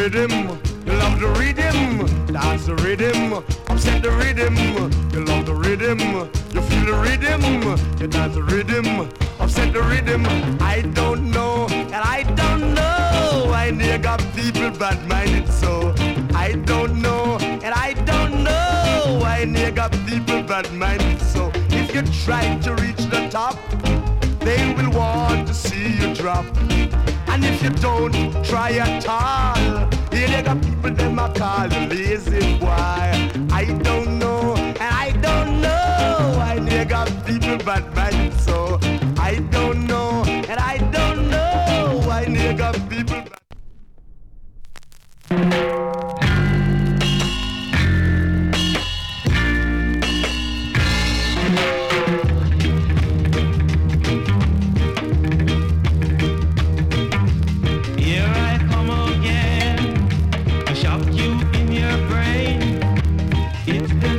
rhythm, you love the rhythm, dance the rhythm, upset the rhythm, you love the rhythm, you feel the rhythm, you dance the rhythm, upset the rhythm. I don't know, and I don't know why nigga people bad-minded so. I don't know, and I don't know why nigga people bad-minded so. If you try to reach the top, they will want to see you drop. And if you don't try at all, here they got people them a call you lazy boy. I don't know, and I don't know why they got people bad-minded so. I don't know, and I don't know why they got people bad. It's the